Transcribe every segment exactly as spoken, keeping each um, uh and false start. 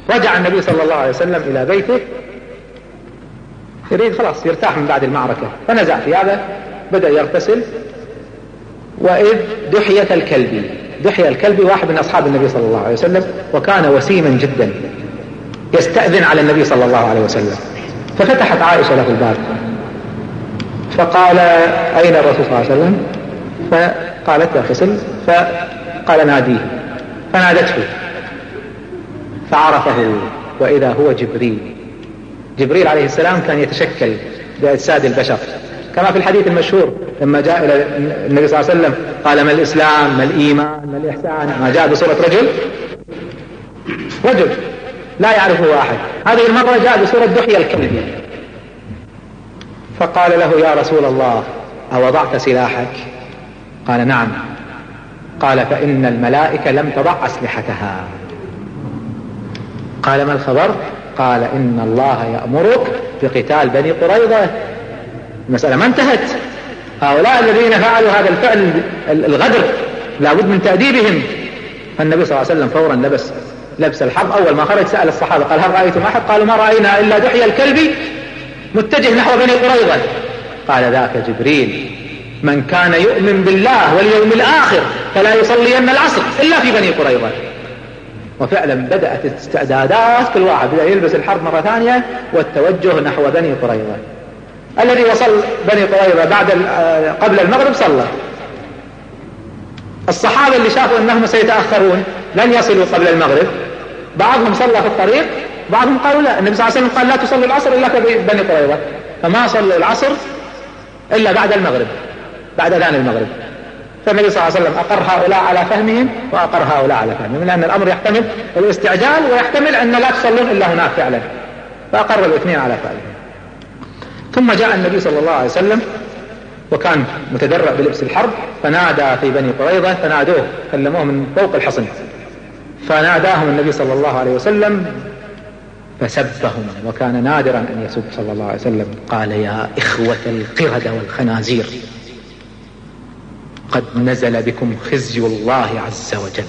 رجع النبي صلى الله عليه وسلم إلى بيته يريد خلاص يرتاح من بعد المعركة، فنزع ثيابه بدأ يغتسل، وإذ دحية الكلبي. دحية الكلبي واحد من أصحاب النبي صلى الله عليه وسلم، وكان وسيما جدا يستأذن على النبي صلى الله عليه وسلم. ففتحت عائشة له الباب فقال أين الرسول صلى الله عليه وسلم؟ فقالت يغتسل، فقال ناديه، فنادته فعرفه، وإذا هو جبريل. جبريل عليه السلام كان يتشكل بأجساد البشر، كما في الحديث المشهور لما جاء إلى النبي صلى الله عليه وسلم قال ما الإسلام ما الإيمان ما الإحسان، ما جاء بصورة رجل رجل لا يعرفه أحد، هذه المرة جاء بصورة دحية الكلبي. فقال له يا رسول الله أوضعت سلاحك؟ قال نعم. قال فإن الملائكة لم تضع أسلحتها. قال ما الخبر؟ قال إن الله يأمرك بقتال بني قريظة. المسألة ما انتهت، هؤلاء الذين فعلوا هذا الفعل الغدر لابد من تأديبهم. فالنبي صلى الله عليه وسلم فورا لبس لبس الحرب. أول ما خرج سأل الصحابة قال هل رأيتم أحد؟ قالوا ما رأينا إلا دحية الكلبي متجه نحو بني قريظة. قال ذاك جبريل، من كان يؤمن بالله واليوم الآخر فلا يصلين العصر إلا في بني قريظة. وفعلا بدأت الاستعدادات، كل واحد بدأ يلبس الحرب مرة ثانية والتوجه نحو بني قريظة. الذي وصل بني قريظة بعد قبل المغرب صلى. الصحابة اللي شافوا أنهم سيتأخرون لن يصلوا قبل المغرب، بعضهم صلى في الطريق، بعضهم قالوا لا، النبي صلى الله عليه وسلم قال لا تصلوا العصر إلا في بني قريظة، فما صلوا العصر إلا بعد المغرب، بعد أذان المغرب. فالنبي صلى الله عليه وسلم أقر هؤلاء على فهمهم وأقر هؤلاء على فهمهم، لأن الأمر يحتمل الاستعجال ويحتمل أن لا تصلون إلا هناك فعلا، فأقر الاثنين على فعلهم. ثم جاء النبي صلى الله عليه وسلم وكان متدرع بلبس الحرب، فنادى في بني قريظة، فنادوه كلموه من فوق الحصن، فناداهم النبي صلى الله عليه وسلم فسبهم، وكان نادرا أن يسب صلى الله عليه وسلم. قال يا إخوة القردة والخنازير قد نزل بكم خزي الله عز وجل.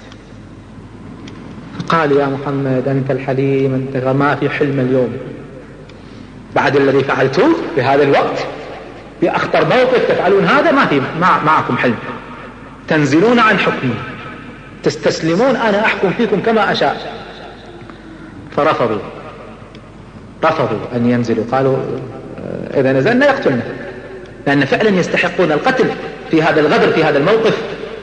قال يا محمد أنت الحليم، أنت ما في حلم اليوم بعد الذي فعلتوه في هذا الوقت، بأخطر موقف تفعلون هذا، ما في مع معكم حلم، تنزلون عن حكمي، تستسلمون، أنا أحكم فيكم كما أشاء. فرفضوا رفضوا أن ينزلوا، قالوا إذا نزلنا يقتلنا، لأن فعلا يستحقون القتل في هذا الغدر في هذا الموقف.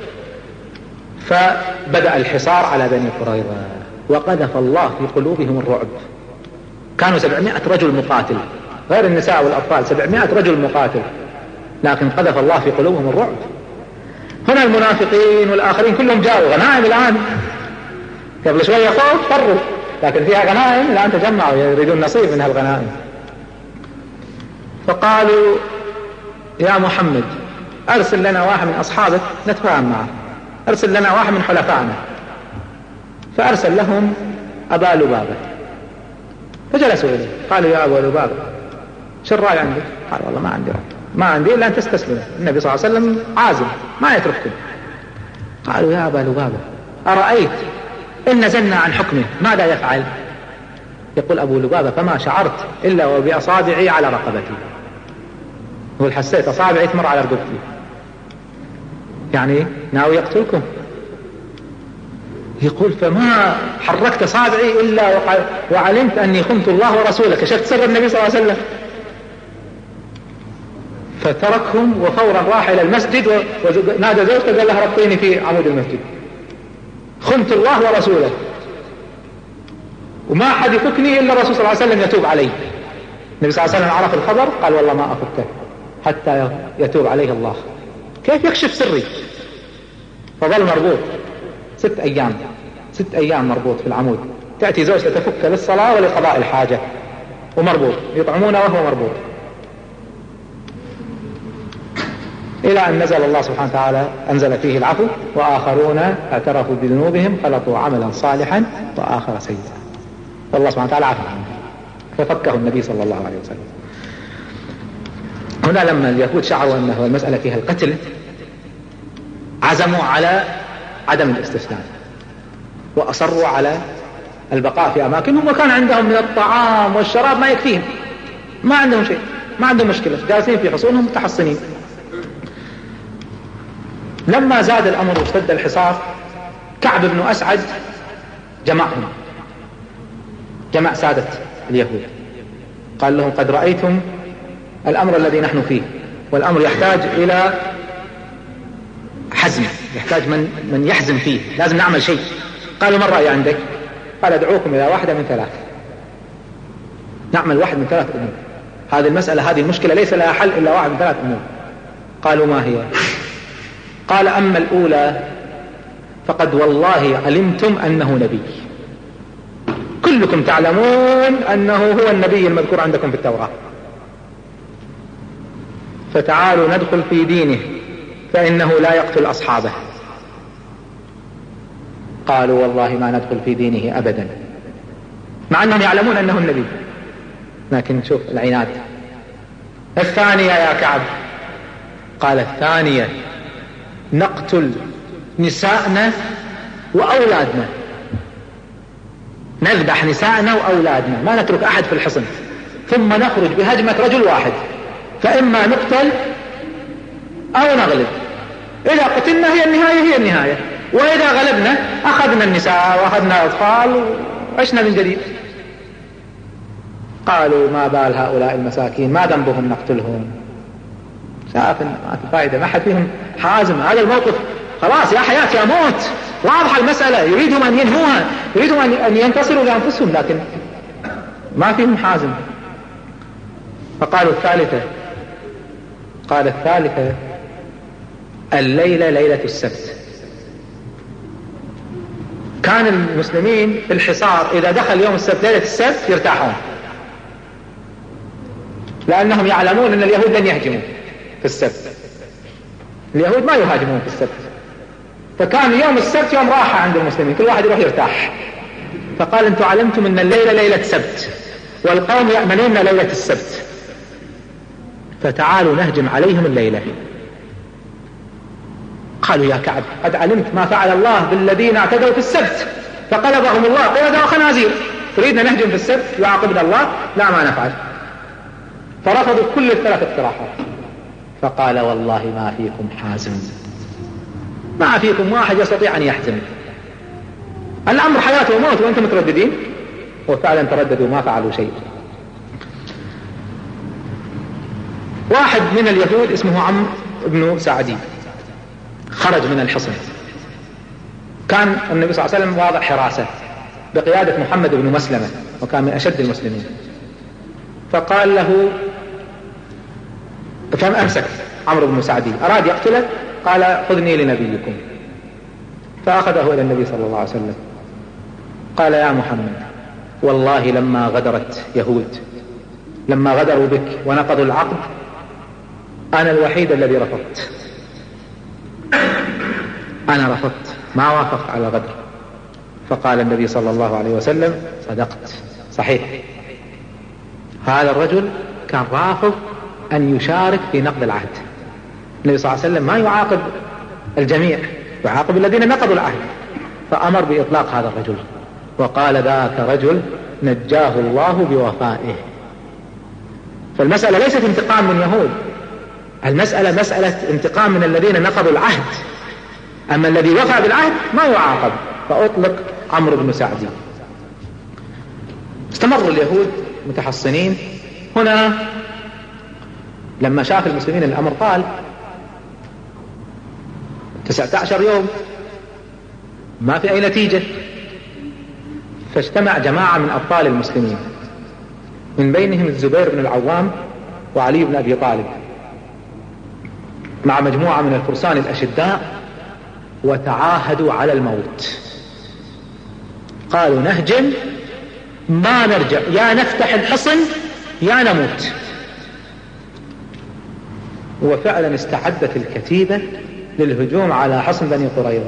فبدأ الحصار على بني قريظة، وقذف الله في قلوبهم الرعب. كانوا سبعمائة رجل مقاتل غير النساء والأطفال، سبعمائة رجل مقاتل، لكن قذف الله في قلوبهم الرعب. هنا المنافقين والآخرين كلهم جاءوا غنائم الآن، قبل شوية خوف فروا، لكن فيها غنائم الآن تجمعوا يريدون نصيب من هالغنائم. فقالوا يا محمد أرسل لنا واحد من أصحابك نتفاهم معه، أرسل لنا واحد من حلفائنا. فأرسل لهم أبا لبابة، فجلسوا إليه قالوا يا أبا لبابة شو الرأي عندك؟ قال والله ما عندي رأي، ما عندي إلا أن تستسلموا، النبي صلى الله عليه وسلم عازم ما يترككم. قالوا يا أبا لبابة أرأيت إن نزلنا عن حكمه ماذا يفعل؟ يقول أبو لبابة فما شعرت إلا وبأصابعي على رقبتي، هو حسيت أصابعي تمر على رقبتي، يعني ناوي يقتلكم. يقول فما حركت أصابعي إلا وعلمت أني خنت الله ورسوله، كشفت سر النبي صلى الله عليه وسلم. فتركهم وفورا راح إلى المسجد ونادى زوجته قال لها ربطيني في عمود المسجد، خنت الله ورسوله وما أحد يفكني إلا الرسول صلى الله عليه وسلم يتوب عليه. النبي صلى الله عليه وسلم عرف الخبر قال والله ما أفكه حتى يتوب عليه الله. كيف يكشف سري؟ فظل مربوط ست أيام ست أيام مربوط في العمود، تأتي زوجته تفك للصلاة ولقضاء الحاجة ومربوط، يطعمونه وهو مربوط، إلى أن نزل الله سبحانه وتعالى أنزل فيه العفو، وآخرون اعترفوا بذنوبهم خلطوا عملا صالحا وآخر سيئا، فالله سبحانه وتعالى عفو عنه ففكه النبي صلى الله عليه وسلم. هنا لما اليهود شعروا أنه المسألة فيها القتل عزموا على عدم الاستسلام، وأصروا على البقاء في أماكنهم، وكان عندهم من الطعام والشراب ما يكفيهم، ما عندهم شيء، ما عندهم مشكلة، جالسين في حصونهم متحصنين. لما زاد الأمر واشتد الحصار، كعب بن أسعد جمعهم، جمع سادة اليهود، قال لهم قد رأيتم الأمر الذي نحن فيه، والأمر يحتاج إلى حزم، يحتاج من, من يحزم فيه، لازم نعمل شيء. قالوا ما الرأي عندك؟ قال أدعوكم إلى واحدة من ثلاث، نعمل واحد من ثلاث أمور، هذه المسألة هذه المشكلة ليس لها حل إلا واحد من ثلاث أمور. قالوا ما هي؟ قال أما الأولى فقد والله علمتم أنه نبي، كلكم تعلمون أنه هو النبي المذكور عندكم في التوراة، فتعالوا ندخل في دينه فإنه لا يقتل أصحابه. قالوا والله ما ندخل في دينه أبدا، مع أنهم يعلمون أنه النبي، لكن شوف العناد. الثانية يا كعب؟ قال الثانية نقتل نساءنا وأولادنا، نذبح نساءنا وأولادنا، ما نترك أحد في الحصن، ثم نخرج بهجمة رجل واحد، فإما نقتل أو نغلب، إذا قتلنا هي النهاية هي النهاية، وإذا غلبنا أخذنا النساء وأخذنا الأطفال وعشنا من جديد. قالوا ما بال هؤلاء المساكين، ما ذنبهم نقتلهم؟ شاف ما في فائدة، ما حد فيهم حازم، هذا الموقف خلاص يا حياة يا موت، واضحة المسألة، يريدهم أن ينهوها، يريدهم أن ينتصروا لأنفسهم، لكن ما فيهم حازم. فقالوا الثالثة، قال الثالثة الليلة ليلة السبت. كان المسلمين في الحصار إذا دخل يوم السبت ليلة السبت يرتاحون، لأنهم يعلمون أن اليهود لن يهجموا في السبت، اليهود ما يهاجمون في السبت، فكان يوم السبت يوم راحة عند المسلمين، كل واحد يروح يرتاح. فقال انتم علمتم أن الليلة ليلة سبت والقوم يأمنون ليلة السبت، فتعالوا نهجم عليهم الليلة. قالوا يا كعب قد علمت ما فعل الله بالذين اعتدوا في السبت فقلبهم الله قردة وخنازير، تريدنا نهجم في السبت يعاقبنا الله؟ لا ما نفعل. فرفضوا كل الثلاث اقتراحات. فقال والله ما فيكم حازم، ما فيكم واحد يستطيع أن يحزم، الأمر حياة وموت وأنتم مترددين. وفعلا ترددوا ما فعلوا شيء. واحد من اليهود اسمه عمرو بن سعدي خرج من الحصن، كان النبي صلى الله عليه وسلم واضع حراسة بقيادة محمد بن مسلمة، وكان من أشد المسلمين. فقال له، فأمسك عمرو بن سعدي أراد يقتله، قال خذني لنبيكم، فأخذه إلى النبي صلى الله عليه وسلم. قال يا محمد والله لما غدرت يهود، لما غدروا بك ونقضوا العقد، أنا الوحيد الذي رفضت، أنا رفضت ما وافقت على الغدر. فقال النبي صلى الله عليه وسلم صدقت، صحيح، هذا الرجل كان رافض أن يشارك في نقض العهد. النبي صلى الله عليه وسلم ما يعاقب الجميع، يعاقب الذين نقضوا العهد، فأمر بإطلاق هذا الرجل، وقال ذاك رجل نجاه الله بوفائه. فالمسألة ليست انتقام من يهود، المسألة مسألة انتقام من الذين نقضوا العهد، أما الذي وفى بالعهد ما يعاقب. فأطلق عمرو بن سعدي. استمر اليهود متحصنين. هنا لما شاف المسلمين الأمر قال تسعة عشر يوم ما في أي نتيجة، فاجتمع جماعة من أبطال المسلمين، من بينهم الزبير بن العوام وعلي بن أبي طالب، مع مجموعة من الفرسان الأشداء، وتعاهدوا على الموت. قالوا نهجم ما نرجع، يا نفتح الحصن يا نموت. وفعلا استعدت الكتيبة للهجوم على حصن بني قريظة،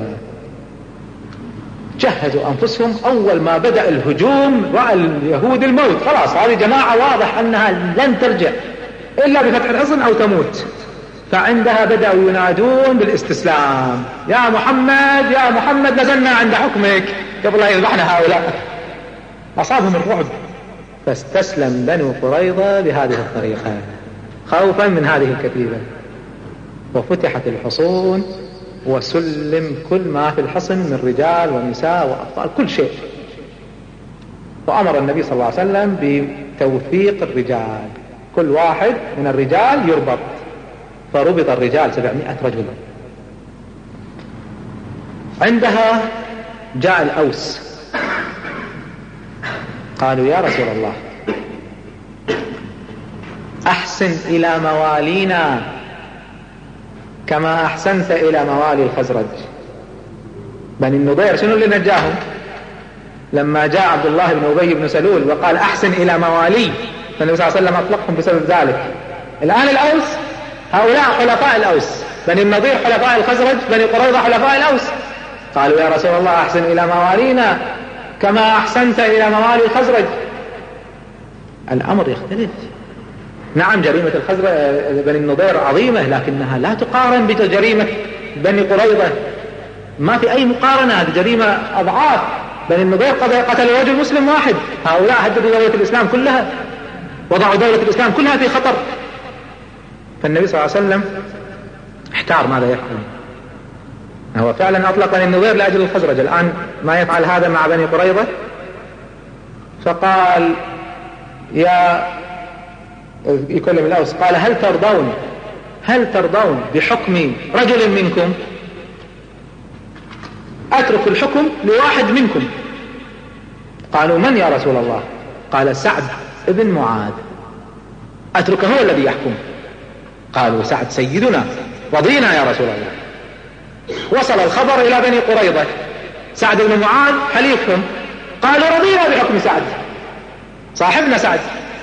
جهزوا أنفسهم. أول ما بدأ الهجوم رأى اليهود الموت، خلاص هذه جماعة واضح أنها لن ترجع إلا بفتح الحصن أو تموت. فعندها بدأوا ينادون بالاستسلام، يا محمد يا محمد نزلنا عند حكمك قبل أن يذبحنا هؤلاء. أصابهم الرعب، فاستسلم بنو قريظة بهذه الطريقة خوفا من هذه الكتيبة، وفتحت الحصون وسلم كل ما في الحصن من رجال ونساء وأطفال كل شيء. وأمر النبي صلى الله عليه وسلم بتوثيق الرجال، كل واحد من الرجال يربط، فربط الرجال سبعمائة رجل. عندها جاء الأوس قالوا يا رسول الله أحسن إلى موالينا كما أحسنت إلى موالي الخزرج. بني النضير شنو اللي نجاهم؟ لما جاء عبد الله بن أبي بن سلول وقال أحسن إلى موالي، فالنبي صلى الله عليه وسلم أطلقهم بسبب ذلك. الآن الأوس هؤلاء حلفاء الأوس، بني النضير حلفاء الخزرج، بني قريظة حلفاء الأوس. قالوا يا رسول الله أحسن إلى موالينا كما أحسنت إلى موالي الخزرج. الأمر يختلف. نعم جريمة الخزرج بني النضير عظيمة، لكنها لا تقارن بجريمة بني قريظة، ما في أي مقارنة، هذه جريمة أضعاف. بني النضير قتلوا رجل مسلم واحد، هؤلاء هددوا دولة الإسلام كلها، وضعوا دولة الإسلام كلها في خطر. فالنبي صلى الله عليه وسلم احتار ماذا يفعل. هو فعلا أطلق بني النضير لأجل الخزرج، الآن ما يفعل هذا مع بني قريظة. فقال يا يكلم الأوس قال هل ترضون هل ترضون بحكم رجل منكم؟ أترك الحكم لواحد منكم. قالوا من يا رسول الله؟ قال سعد ابن معاذ، أتركه هو الذي يحكم. قالوا سعد سيدنا، رضينا يا رسول الله. وصل الخبر إلى بني قريظة، سعد بن معاذ حليفهم، قالوا رضينا بحكم سعد، صاحبنا سعد.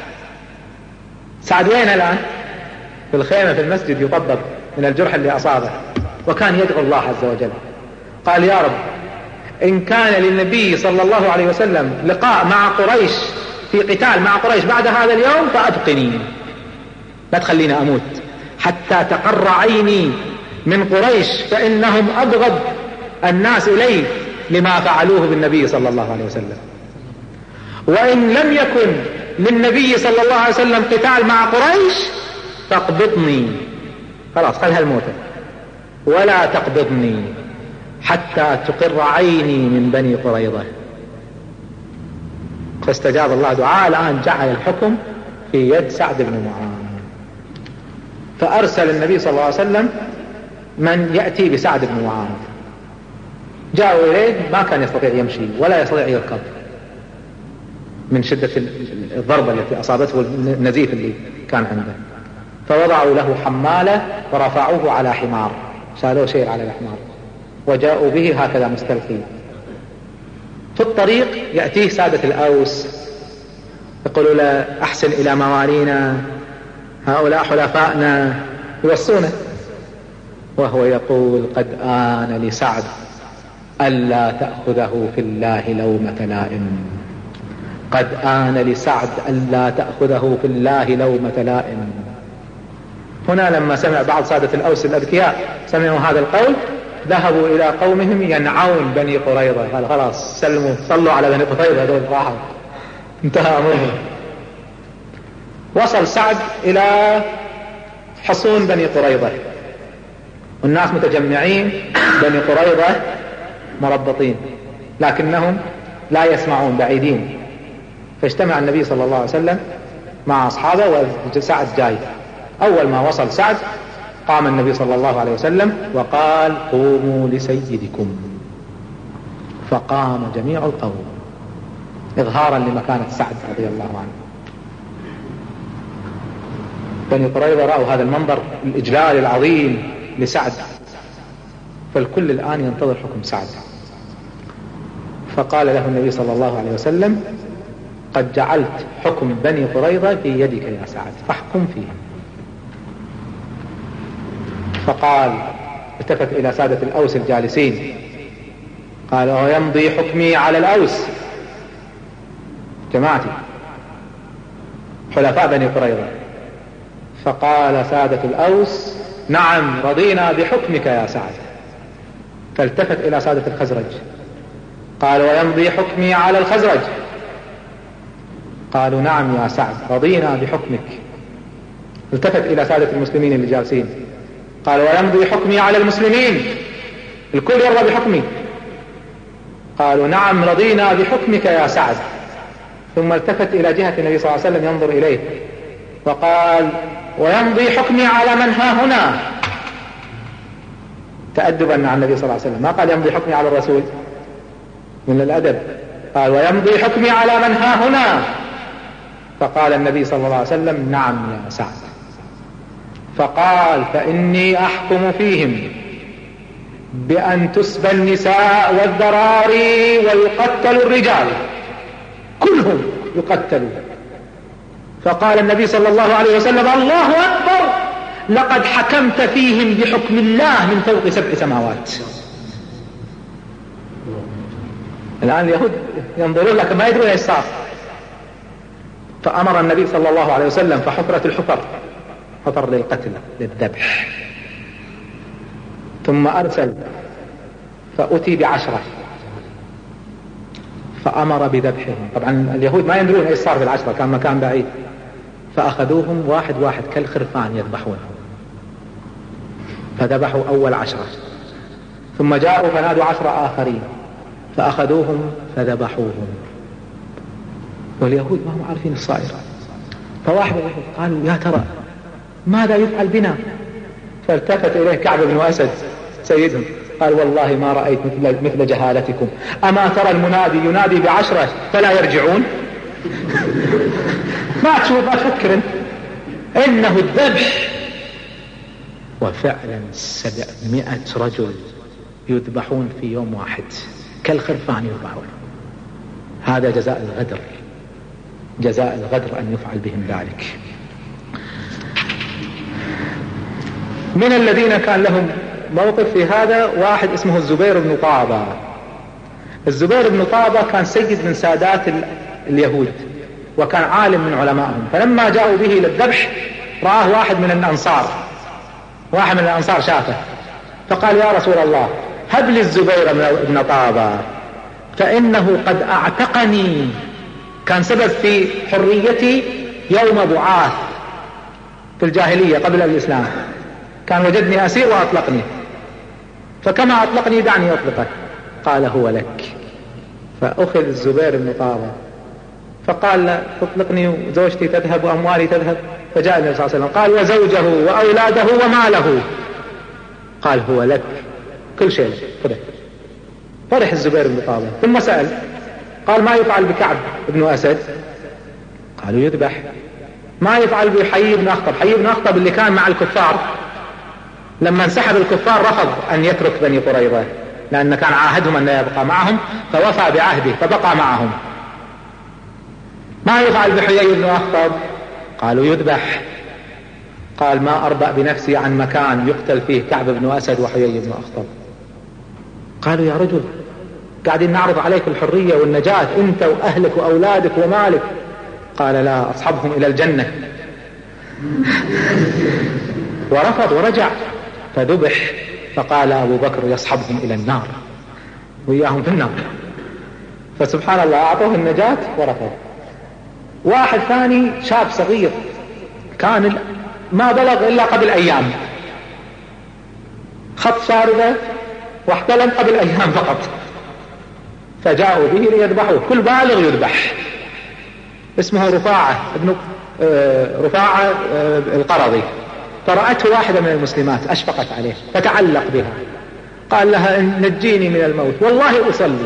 سعد وين الآن؟ في الخيمة في المسجد يطبب من الجرح اللي أصابه، وكان يدعو الله عز وجل. قال يا رب إن كان للنبي صلى الله عليه وسلم لقاء مع قريش في قتال مع قريش بعد هذا اليوم فأبقني، لا تخلينا أموت حتى تقر عيني من قريش، فإنهم أبغض الناس إليه لما فعلوه بالنبي صلى الله عليه وسلم. وإن لم يكن للنبي صلى الله عليه وسلم قتال مع قريش فاقبضني، خلاص خلها الموت، ولا تقبضني حتى تقر عيني من بني قريظة. فاستجاب الله دعاء. الآن جعل الحكم في يد سعد بن معاذ، فأرسل النبي صلى الله عليه وسلم من يأتي بسعد بن معاذ. جاءوا إليه، ما كان يستطيع يمشي ولا يستطيع يركض من شدة الضربة التي أصابته والنزيف اللي كان عنده. فوضعوا له حمالة ورفعوه على حمار، شالوه شيء على الحمار وجاءوا به هكذا مستلقي. في الطريق يأتيه سادة الأوس يقولوا له أحسن إلى موالينا، هؤلاء حلفائنا، يوصونه، وهو يقول قد آن لسعد ألا تأخذه في الله لومة لائم، قد آن لسعد ألا تأخذه في الله لومة لائم. هنا لما سمع بعض سادة الأوس الأذكياء سمعوا هذا القول، ذهبوا إلى قومهم ينعون بني قريظة، قال خلاص سلموا، صلوا على بني قريظة دول راحوا، انتهى أمرهم. وصل سعد إلى حصون بني قريظة، والناس متجمعين، بني قريظة مربطين لكنهم لا يسمعون، بعيدين. فاجتمع النبي صلى الله عليه وسلم مع أصحابه وسعد جاي. أول ما وصل سعد قام النبي صلى الله عليه وسلم وقال قوموا لسيدكم، فقام جميع القوم إظهارا لمكانة سعد رضي الله عنه. بني قريظة رأوا هذا المنظر الإجلال العظيم لسعد، فالكل الآن ينتظر حكم سعد. فقال له النبي صلى الله عليه وسلم قد جعلت حكم بني قريظة في يدك يا سعد فاحكم فيهم. فقال التفت إلى سادة الأوس الجالسين قال ويمضي حكمي على الأوس، جماعتي حلفاء بني قريظة. فقال سادة الأوس نعم رضينا بحكمك يا سعد. فالتفت إلى سادة الخزرج قال ويمضي حكمي على الخزرج. قالوا نعم يا سعد رضينا بحكمك. التفت إلى سادة المسلمين اللي جالسين قال ويمضي حكمي على المسلمين، الكل يرضى بحكمي. قالوا نعم رضينا بحكمك يا سعد. ثم التفت إلى جهة النبي صلى الله عليه وسلم ينظر إليه وقال ويمضي حكمي على من ها هنا، تأدبا مع النبي صلى الله عليه وسلم، ما قال يمضي حكمي على الرسول من الأدب، قال ويمضي حكمي على من ها هنا. فقال النبي صلى الله عليه وسلم نعم يا سعد. فقال فإني أحكم فيهم بأن تسبى النساء والذراري ويقتل الرجال، كلهم يقتلوا. فقال النبي صلى الله عليه وسلم الله أكبر، لقد حكمت فيهم بحكم الله من فوق سبع سماوات. الآن اليهود ينظرون لك ما يدرون ايش صار. فأمر النبي صلى الله عليه وسلم فحفرت الحفر، حفر للقتل للذبح، ثم أرسل فأتي بعشرة فأمر بذبحهم. طبعا اليهود ما يدرون ايش صار في العشرة، كان مكان بعيد. فأخذوهم واحد واحد كالخرفان يذبحونهم، فذبحوا أول عشرة، ثم جاءوا فنادوا عشرة آخرين فأخذوهم فذبحوهم. واليهود ما هم عارفين الصائرة. فواحد اليهود قالوا يا ترى ماذا يفعل بنا؟ فالتفت إليه كعب بن أسد سيدهم قال والله ما رأيت مثل, مثل جهالتكم، أما ترى المنادي ينادي بعشرة فلا يرجعون؟ ما تشوف ما تفكر إنه الذبح. وفعلا سبعمائة رجل يذبحون في يوم واحد كالخرفان يذبحون. هذا جزاء الغدر، جزاء الغدر أن يفعل بهم ذلك. من الذين كان لهم موقف في هذا واحد اسمه الزبير بن طابة. الزبير بن طابة كان سيد من سادات اليهود وكان عالم من علمائهم. فلما جاءوا به للذبح رآه واحد من الأنصار، واحد من الأنصار شافه فقال يا رسول الله هب لي الزبير بن طابة فإنه قد أعتقني، كان سبب في حريتي يوم بعاث في الجاهلية قبل الإسلام، كان وجدني أسير وأطلقني، فكما أطلقني دعني أطلقك. قال هو لك. فأخذ الزبير بن طابة فقال لا تطلقني وزوجتي تذهب وأموالي تذهب. فجاء النبي صلى الله عليه وسلم قال وزوجه وأولاده وماله؟ قال هو لك، كل شيء لك. فرح فرح الزبير بن طابة. ثم سأل قال ما يفعل بكعب بن أسد؟ قالوا يذبح. ما يفعل بحيي بن أخطب؟ حيي بن أخطب اللي كان مع الكفار لما انسحب الكفار رفض أن يترك بني قريظة لأن كان عاهدهم أن يبقى معهم، فوفى بعهده فبقى معهم. ما يفعل بحيي بن أخطب؟ قالوا يذبح. قال ما أربأ بنفسي عن مكان يقتل فيه كعب بن أسد وحيي بن أخطب. قالوا يا رجل قاعدين نعرض عليك الحرية والنجاة أنت وأهلك وأولادك ومالك. قال لا أصحبهم إلى الجنة. ورفض ورجع فذبح. فقال أبو بكر يصحبهم إلى النار وإياهم في النار. فسبحان الله أعطوه النجاة ورفض. واحد ثاني شاب صغير كان ما بلغ إلا قبل أيام، خط شاربة واحتلم قبل أيام فقط، فجاءوا به ليذبحوه، كل بالغ يذبح. اسمه رفاعة ابن رفاعة القرظي. فرأته واحدة من المسلمات أشفقت عليه فتعلق بها، قال لها إن نجيني من الموت والله أصلي.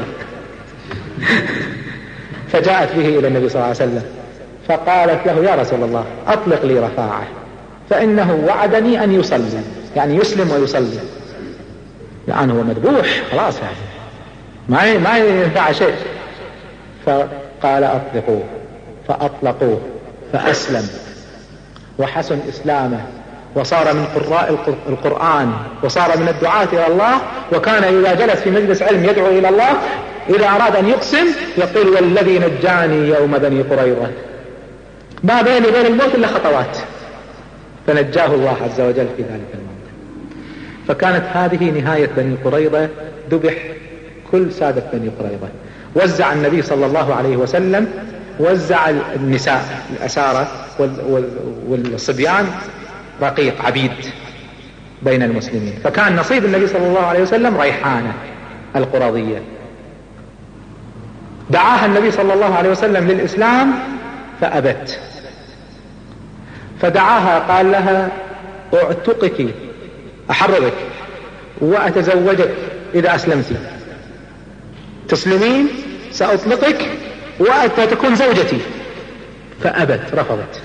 فجاءت به إلى النبي صلى الله عليه وسلم فقالت له يا رسول الله أطلق لي رفاعة فإنه وعدني أن يصلي، يعني يسلم ويصلي، يعني هو مذبوح خلاص يعني ما ما ينفع شيء. فقال أطلقوه فأطلقوه فأسلم وحسن إسلامه وصار من قراء القرآن وصار من الدعاة إلى الله. وكان إذا جلس في مجلس علم يدعو إلى الله إذا أراد أن يقسم يقول والذي نجاني يوم بني قريظة ما بيني وبين الموت إلا خطوات، فنجاه الله عز وجل في ذلك الموت. فكانت هذه نهاية بني قريظة. ذبح كل سادة بني قريظة. وزع النبي صلى الله عليه وسلم وزع النساء الأسارة والصبيان رقيق عبيد بين المسلمين. فكان نصيب النبي صلى الله عليه وسلم ريحانة القرظية. دعاها النبي صلى الله عليه وسلم للإسلام فأبت، فدعاها قال لها أعتقك أحررك وأتزوجك إذا أسلمتي، تسلمين سأطلقك وتكون زوجتي. فأبت، رفضت،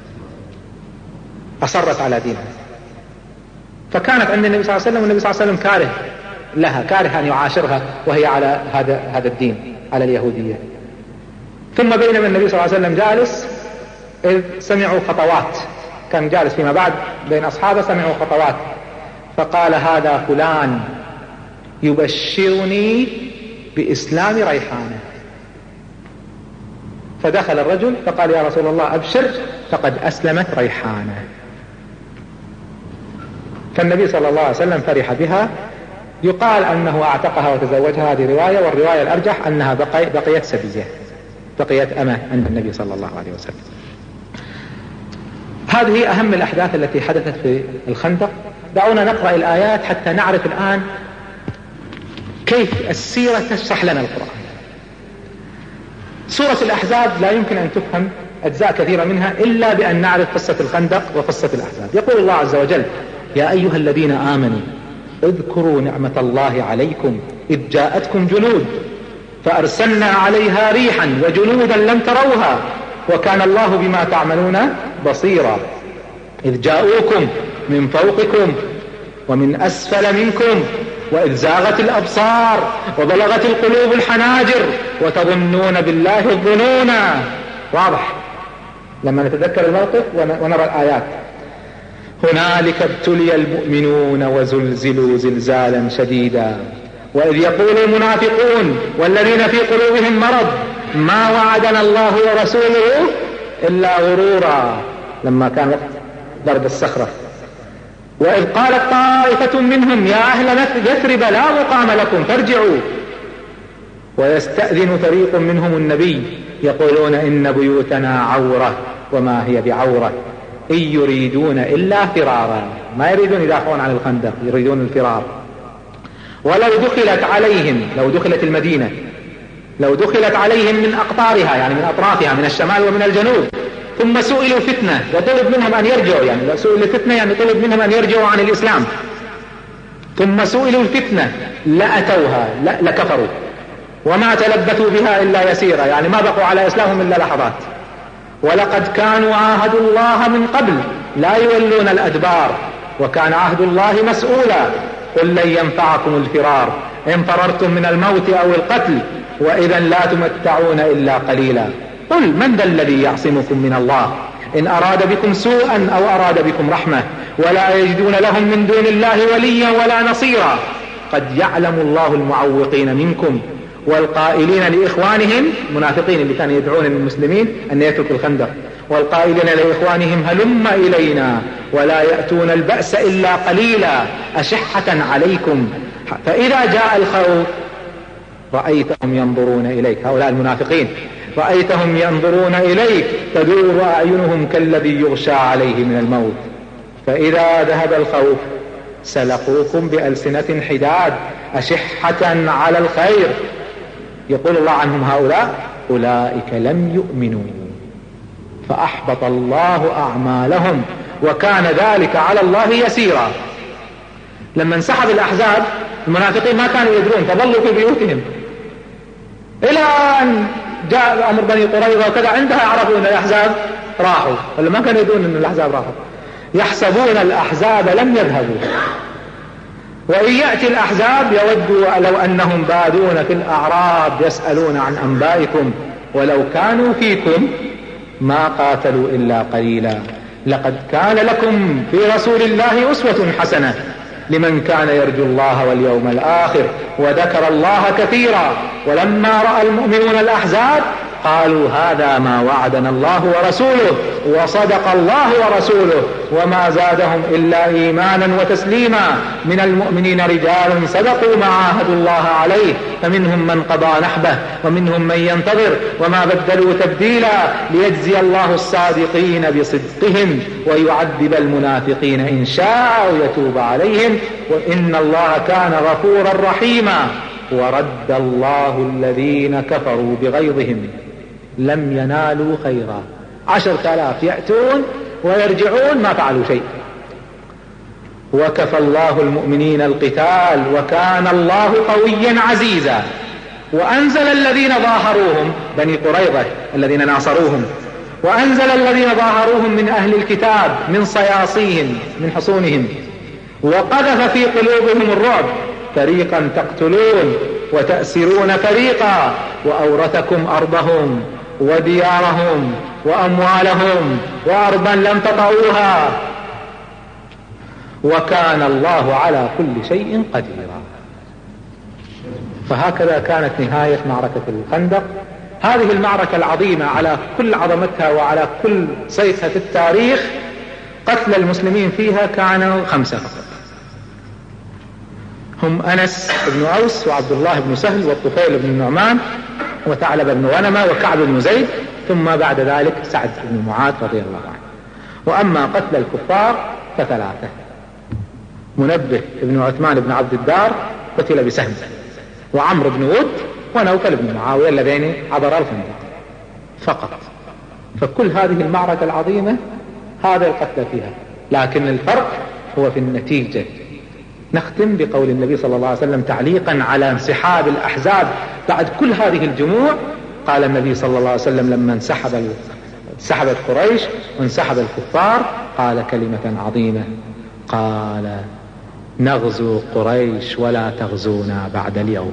أصرت على دينها. فكانت عند النبي صلى الله عليه وسلم، والنبي صلى الله عليه وسلم كاره لها، كاره أن يعاشرها وهي على هذا هذا الدين، على اليهودية. ثم بينما النبي صلى الله عليه وسلم جالس إذ سمعوا خطوات، كان جالس فيما بعد بين أصحابه، سمعوا خطوات، فقال هذا فلان يبشرني بإسلام ريحانة. فدخل الرجل فقال يا رسول الله أبشر فقد أسلمت ريحانة. فالنبي صلى الله عليه وسلم فرح بها. يقال أنه أعتقها وتزوجها، هذه رواية، والرواية الأرجح أنها بقي بقيت سبية، بقيت أمة عند النبي صلى الله عليه وسلم. هذه أهم الأحداث التي حدثت في الخندق. دعونا نقرأ الآيات حتى نعرف الآن كيف السيرة تشرح لنا القرآن. سورة الأحزاب لا يمكن أن تفهم أجزاء كثيرة منها إلا بأن نعرف قصة الخندق وقصة الأحزاب. يقول الله عز وجل يا أيها الذين آمنوا اذكروا نعمة الله عليكم إذ جاءتكم جنود فأرسلنا عليها ريحا وجنودا لم تروها وكان الله بما تعملون بصيرا إذ جاءوكم من فوقكم ومن أسفل منكم وإذ زاغت الأبصار وبلغت القلوب الحناجر وتظنون بالله الظنونا. واضح لما نتذكر الموقف ونرى الآيات. هنالك ابتلي المؤمنون وزلزلوا زلزالا شديدا وإذ يقول المنافقون والذين في قلوبهم مرض ما وعدنا الله ورسوله إلا غرورا، لما كان وقت ضرب الصخرة. وإذ قالت طائفة منهم يا أهل يثرب لا مقام لكم فارجعوا ويستأذن فريق منهم النبي يقولون إن بيوتنا عورة وما هي بعورة إن يريدون إلا فرارا. ما يريدون يدافعون عن الخندق، يريدون الفرار. ولو دخلت عليهم، لو دخلت المدينة، لو دخلت عليهم من أقطارها يعني من أطرافها من الشمال ومن الجنوب ثم سئلوا فتنة وطلب منهم أن يرجعوا، يعني لو سئلوا فتنة يعني طلب منهم أن يرجعوا عن الإسلام، ثم سئلوا الفتنة لأتوها لكفروا وما تلبثوا بها إلا يسيرا، يعني ما بقوا على إسلامهم إلا لحظات. ولقد كانوا عاهدوا الله من قبل لا يولون الأدبار وكان عهد الله مسؤولا قل لن ينفعكم الفرار إن فررتم من الموت أو القتل وإذا لا تمتعون إلا قليلا. قل من ذا الذي يعصمكم من الله إن أراد بكم سوءا أو أراد بكم رحمة ولا يجدون لهم من دون الله وليا ولا نصيرا. قد يعلم الله المعوقين منكم والقائلين لإخوانهم، منافقين اللي كانوا يدعون المسلمين أن يتركوا الخندق، والقائلين لإخوانهم هلم إلينا ولا يأتون البأس إلا قليلا أشحة عليكم فإذا جاء الخوف رأيتهم ينظرون إليك، هؤلاء المنافقين رأيتهم ينظرون إليك تدور أعينهم كالذي يغشى عليه من الموت فإذا ذهب الخوف سلقوكم بألسنة حداد أشحة على الخير. يقول الله عنهم هؤلاء أولئك لم يؤمنوا فأحبط الله أعمالهم وكان ذلك على الله يسيرا. لما انسحب الأحزاب المنافقين ما كانوا يدرون، فظلوا في بيوتهم إلى أن جاء أمر بني قريظة وكذا، عندها عرفوا أن الأحزاب راحوا، ولا ما كانوا يدرون أن الأحزاب راحوا، يحسبون الأحزاب لم يذهبوا. وإن يأتي الأحزاب يودوا لو أنهم بادون في الأعراب يسألون عن أنبائكم ولو كانوا فيكم ما قاتلوا إلا قليلا لقد كان لكم في رسول الله أسوة حسنة لمن كان يرجو الله واليوم الآخر وذكر الله كثيرا. ولما رأى المؤمنون الأحزاب قالوا هذا ما وعدنا الله ورسوله وصدق الله ورسوله وما زادهم إلا إيمانا وتسليما. من المؤمنين رجال صدقوا ما عاهدوا الله عليه فمنهم من قضى نحبه ومنهم من ينتظر وما بدلوا تبديلا ليجزي الله الصادقين بصدقهم ويعذب المنافقين إن شاء ويتوب عليهم وإن الله كان غفورا رحيما. ورد الله الذين كفروا بغيظهم لم ينالوا خيرا. عشرة آلاف يأتون ويرجعون ما فعلوا شيء. وكفى الله المؤمنين القتال وكان الله قويا عزيزا. وأنزل الذين ظاهروهم بني قريظة الذين ناصروهم وأنزل الذين ظاهروهم من أهل الكتاب من صياصيهم من حصونهم وقذف في قلوبهم الرعب فريقا تقتلون وتأسرون فريقا وأورثكم أرضهم وديارهم وأموالهم وأرضا لم تطئوها وكان الله على كل شيء قديرا. فهكذا كانت نهاية معركة الخندق. هذه المعركة العظيمة على كل عظمتها وعلى كل صيتها في التاريخ قتل المسلمين فيها كانوا خمسة فقط، هم أنس بن أوس وعبد الله بن سهل والطفيل بن النعمان وثعلب بن غنمة وكعب بن زيد ثم بعد ذلك سعد بن معاذ رضي الله عنه. وأما قتل الكفار فثلاثة: منبه بن عثمان بن عبد الدار قتل بسهم وعمرو بن ود ونوفل بن معاوية اللذين عبر الخندق فقط. فكل هذه المعركة العظيمة هذا القتل فيها، لكن الفرق هو في النتيجة. نختم بقول النبي صلى الله عليه وسلم تعليقا على انسحاب الأحزاب بعد كل هذه الجموع. قال النبي صلى الله عليه وسلم لما انسحب انسحبت قريش وانسحب الكفار قال كلمة عظيمة، قال نغزو قريش ولا تغزونا بعد اليوم.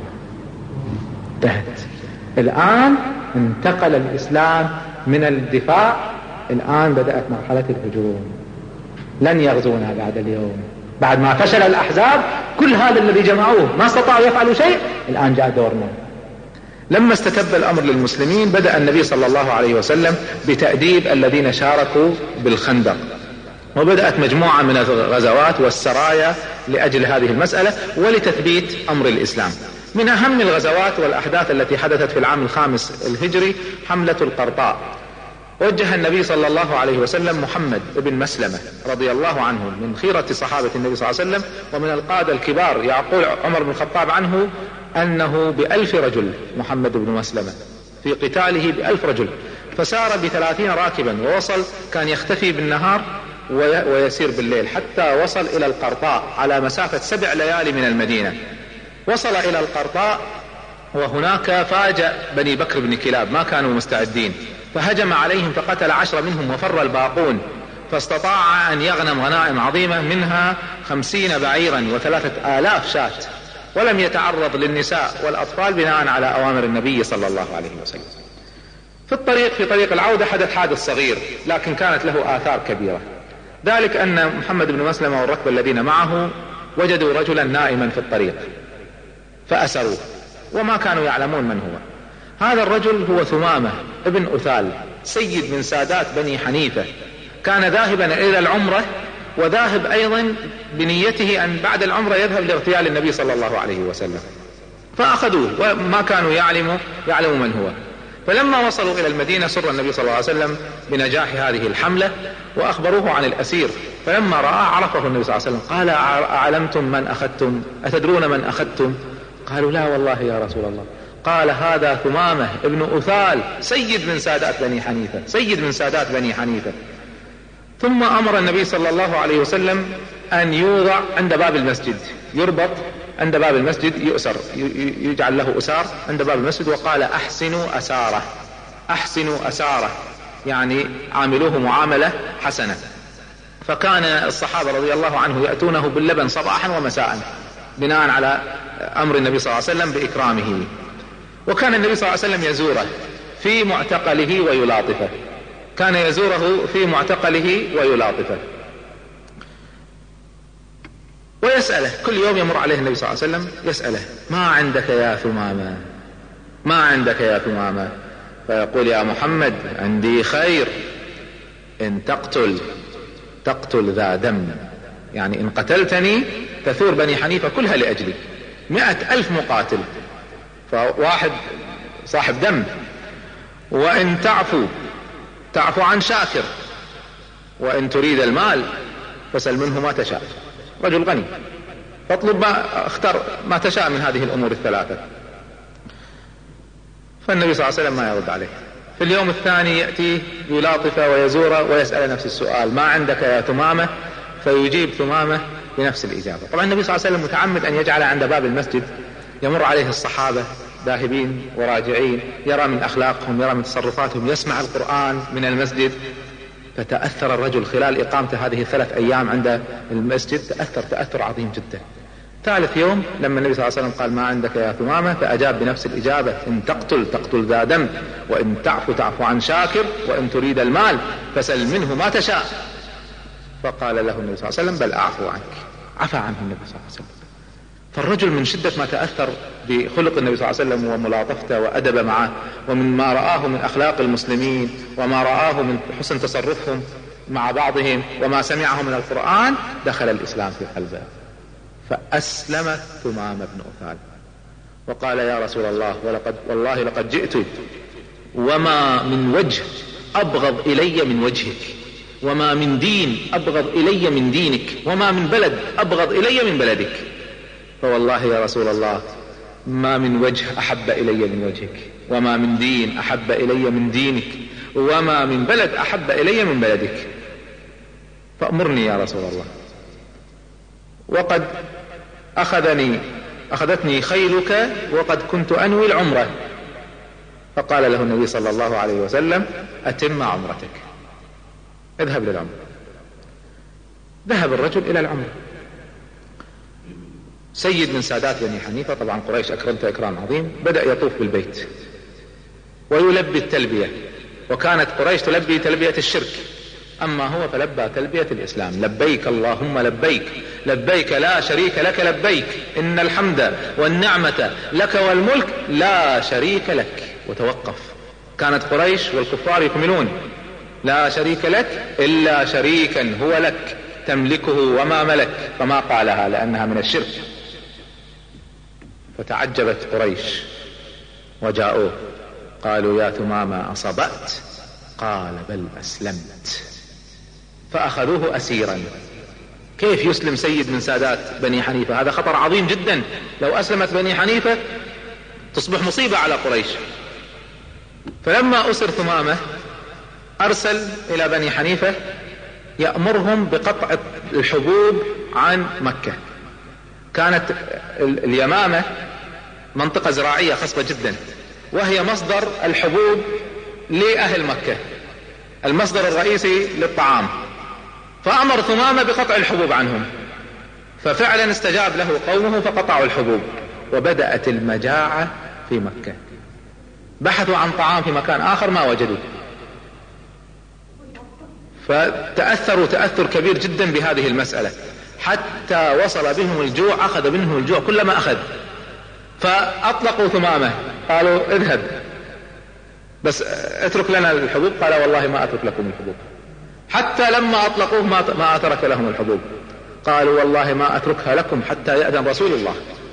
انتهت. الآن انتقل الإسلام من الدفاع، الآن بدأت مرحلة الهجوم. لن يغزونا بعد اليوم. بعد ما فشل الأحزاب كل هذا الذي جمعوه ما استطاعوا يفعلوا شيء، الآن جاء دورنا. لما استتب الأمر للمسلمين بدأ النبي صلى الله عليه وسلم بتأديب الذين شاركوا بالخندق، وبدأت مجموعة من الغزوات والسرايا لأجل هذه المسألة ولتثبيت أمر الإسلام. من أهم الغزوات والأحداث التي حدثت في العام الخامس الهجري حملة القرطاء. وجه النبي صلى الله عليه وسلم محمد بن مسلمة رضي الله عنه من خيرة صحابة النبي صلى الله عليه وسلم ومن القادة الكبار، يقول عمر بن الخطاب عنه أنه بألف رجل محمد بن مسلمة في قتاله بألف رجل، فسار بثلاثين راكبا ووصل، كان يختفي بالنهار ويسير بالليل حتى وصل إلى القرطاء على مسافة سبع ليالي من المدينة. وصل إلى القرطاء وهناك فاجأ بني بكر بن كلاب، ما كانوا مستعدين، فهجم عليهم فقتل عشرة منهم وفر الباقون، فاستطاع أن يغنم غنائم عظيمة منها خمسين بعيرا وثلاثة آلاف شاة، ولم يتعرض للنساء والأطفال بناء على أوامر النبي صلى الله عليه وسلم. في الطريق في طريق العودة حدث حادث صغير لكن كانت له آثار كبيرة، ذلك أن محمد بن مسلمة والركب الذين معه وجدوا رجلا نائما في الطريق فأسروه وما كانوا يعلمون من هو. هذا الرجل هو ثمامة ابن أثال سيد من سادات بني حنيفة، كان ذاهبا إلى العمرة وذاهب أيضا بنيته أن بعد العمرة يذهب لاغتيال النبي صلى الله عليه وسلم، فأخذوه وما كانوا يعلموا يعلموا من هو. فلما وصلوا إلى المدينة سر النبي صلى الله عليه وسلم بنجاح هذه الحملة وأخبروه عن الأسير، فلما رأى عرفه النبي صلى الله عليه وسلم. قال أعلمتم من أخذتم؟ أتدرون من أخذتم؟ قالوا لا والله يا رسول الله. قال هذا ثمامة ابن أثال سيد من سادات بني حنيفة سيد من سادات بني حنيفة. ثم أمر النبي صلى الله عليه وسلم أن يوضع عند باب المسجد، يربط عند باب المسجد، يؤسر، يجعل له أسار عند باب المسجد، وقال أحسنوا أساره أحسنوا أساره يعني عاملوه معاملة حسنة. فكان الصحابة رضي الله عنه يأتونه باللبن صباحا ومساء بناء على أمر النبي صلى الله عليه وسلم بإكرامه. وكان النبي صلى الله عليه وسلم يزوره في معتقله ويلاطفه، كان يزوره في معتقله ويلاطفه ويسأله كل يوم، يمر عليه النبي صلى الله عليه وسلم يسأله ما عندك يا ثمامة ما عندك يا ثمامة. فيقول يا محمد عندي خير، إن تقتل تقتل ذا دم، يعني إن قتلتني تثور بني حنيفة كلها لأجلي، مئة ألف مقاتل، فواحد صاحب دم. وإن تعفو تعفو عن شاكر، وإن تريد المال فسل منه ما تشاء. رجل غني فاطلب ما اختر ما تشاء من هذه الأمور الثلاثة. فالنبي صلى الله عليه وسلم ما يرد عليه. في اليوم الثاني يأتي يلاطفه ويزوره ويسأل نفس السؤال: ما عندك يا ثمامة؟ فيجيب ثمامة بنفس الإجابة. طبعا النبي صلى الله عليه وسلم متعمد أن يجعل عند باب المسجد يمر عليه الصحابة ذاهبين وراجعين، يرى من أخلاقهم، يرى من تصرفاتهم، يسمع القرآن من المسجد. فتأثر الرجل خلال إقامته هذه الثلاث أيام عند المسجد، تأثر تأثر عظيم جدا. ثالث يوم لما النبي صلى الله عليه وسلم قال: ما عندك يا ثمامة؟ فأجاب بنفس الإجابة: إن تقتل تقتل ذا دم، وإن تعفو تعفو عن شاكر، وإن تريد المال فسل منه ما تشاء. فقال له النبي صلى الله عليه وسلم: بل أعفو عنك. عفى عنه النبي صلى الله عليه وسلم. فالرجل من شدة ما تأثر بخلق النبي صلى الله عليه وسلم وملاطفته وأدب معه، ومن ما رآه من أخلاق المسلمين، وما رآه من حسن تصرفهم مع بعضهم، وما سمعه من القرآن، دخل الإسلام في قلبه. فأسلم ثمامة بن أثال وقال: يا رسول الله، ولقد والله لقد جئت وما من وجه أبغض إلي من وجهك، وما من دين أبغض إلي من دينك، وما من بلد أبغض إلي من بلدك. فوالله يا رسول الله ما من وجه أحب إلي من وجهك، وما من دين أحب إلي من دينك، وما من بلد أحب إلي من بلدك، فأمرني يا رسول الله. وقد أخذني أخذتني خيلك وقد كنت أنوي العمرة. فقال له النبي صلى الله عليه وسلم: أتم عمرتك، اذهب للعمرة. ذهب الرجل إلى العمرة. سيد من سادات بني حنيفة، طبعا قريش أكرمته إكرام عظيم، بدأ يطوف بالبيت ويلبي التلبية، وكانت قريش تلبي تلبية الشرك، أما هو فلبى تلبية الإسلام: لبيك اللهم لبيك، لبيك لا شريك لك لبيك، إن الحمد والنعمة لك والملك لا شريك لك. وتوقف. كانت قريش والكفار يكملون: لا شريك لك إلا شريكا هو لك تملكه وما ملك، فما قالها لأنها من الشرك. فتعجبت قريش وجاءوه قالوا: يا ثمامة أصبأت؟ قال: بل أسلمت. فأخذوه أسيرا. كيف يسلم سيد من سادات بني حنيفة؟ هذا خطر عظيم جدا. لو أسلمت بني حنيفة تصبح مصيبة على قريش. فلما أسر ثمامة أرسل إلى بني حنيفة يأمرهم بقطع الحبوب عن مكة. كانت اليمامة منطقة زراعية خصبة جدا، وهي مصدر الحبوب لأهل مكة، المصدر الرئيسي للطعام. فأمر ثمامة بقطع الحبوب عنهم، ففعلا استجاب له قومه فقطعوا الحبوب، وبدأت المجاعة في مكة. بحثوا عن طعام في مكان آخر ما وجدوا، فتأثروا تأثر كبير جدا بهذه المسألة، حتى وصل بهم الجوع، أخذ منهم الجوع كلما أخذ. فأطلقوا ثمامة، قالوا: اذهب بس اترك لنا الحبوب. قال: والله ما أترك لكم الحبوب. حتى لما أطلقوه ما أترك لهم الحبوب. قالوا: والله ما أتركها لكم حتى يأذن رسول الله.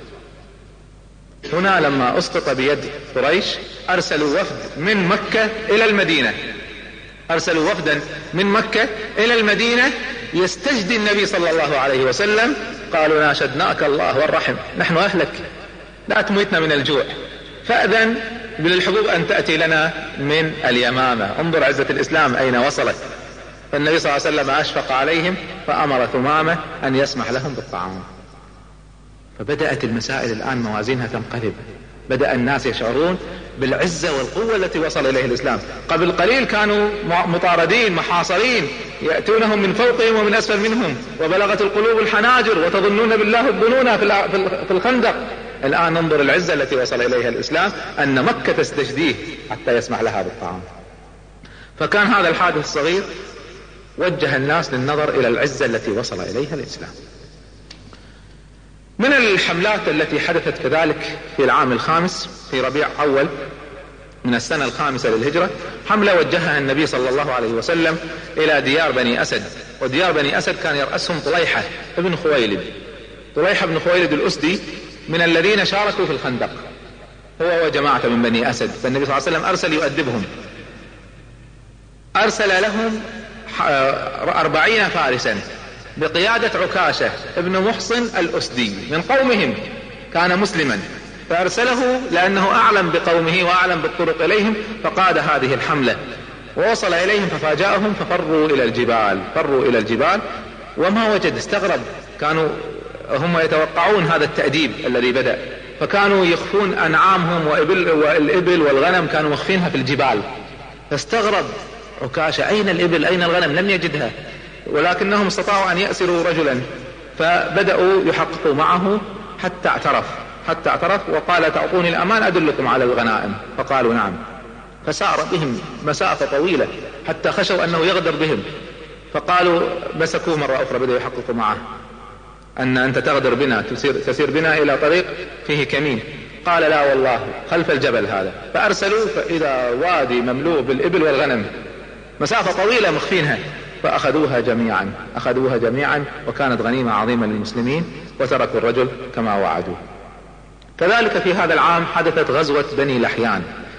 هنا لما أسقط بيد قريش أرسلوا وفد من مكة إلى المدينة، أرسلوا وفدا من مكة إلى المدينة يستجدي النبي صلى الله عليه وسلم. قالوا: ناشدناك الله والرحم، نحن أهلك، لا تميتنا من الجوع، فأذن بالحبوب أن تأتي لنا من اليمامة. انظر عزة الإسلام أين وصلت. فالنبي صلى الله عليه وسلم أشفق عليهم فأمر ثمامة أن يسمح لهم بالطعام. فبدأت المسائل الآن موازينها تنقلب، بدأ الناس يشعرون بالعزة والقوة التي وصل إليه الإسلام. قبل قليل كانوا مطاردين محاصرين، يأتونهم من فوقهم ومن أسفل منهم، وبلغت القلوب الحناجر، وتظنون بالله الظنون في الخندق. الآن ننظر العزة التي وصل إليها الإسلام، أن مكة تستجديه حتى يسمح لها بالطعام. فكان هذا الحادث الصغير وجه الناس للنظر إلى العزة التي وصل إليها الإسلام. من الحملات التي حدثت كذلك في العام الخامس في ربيع أول من السنة الخامسة للهجرة، حملة وجهها النبي صلى الله عليه وسلم إلى ديار بني أسد. وديار بني أسد كان يرأسهم طليحة ابن خويلد. طليحة بن خويلد الأسدي من الذين شاركوا في الخندق، هو وجماعة من بني أسد. فالنبي صلى الله عليه وسلم أرسل يؤدبهم، أرسل لهم أربعين فارسا بقيادة عكاشة ابن محصن الأسدي من قومهم، كان مسلما، فأرسله لأنه أعلم بقومه وأعلم بالطرق إليهم، فقاد هذه الحملة ووصل إليهم ففاجأهم ففروا إلى الجبال. فروا إلى الجبال وما وجد، استغرب، كانوا هم يتوقعون هذا التأديب الذي بدأ، فكانوا يخفون أنعامهم وإبل والإبل والغنم كانوا مخفينها في الجبال. فاستغرب عكاشة، أين الإبل أين الغنم؟ لم يجدها، ولكنهم استطاعوا أن يأسروا رجلا، فبدأوا يحققوا معه حتى اعترف حتى اعترف وقال تعطوني الأمان أدلكم على الغنائم، فقالوا نعم. فسار بهم مسافة طويلة حتى خشوا أنه يغدر بهم، فقالوا مسكوه مرة أخرى، بدأوا يحققوا معه أن أنت تغدر بنا، تسير, تسير بنا إلى طريق فيه كمين. قال لا والله خلف الجبل هذا. فأرسلوا فإذا وادي مملوء بالإبل والغنم، مسافة طويلة مخفينها، فأخذوها جميعا أخذوها جميعا وكانت غنيمة عظيمة للمسلمين، وتركوا الرجل كما وعدوا. كذلك في هذا العام حدثت غزوة بني لحيان.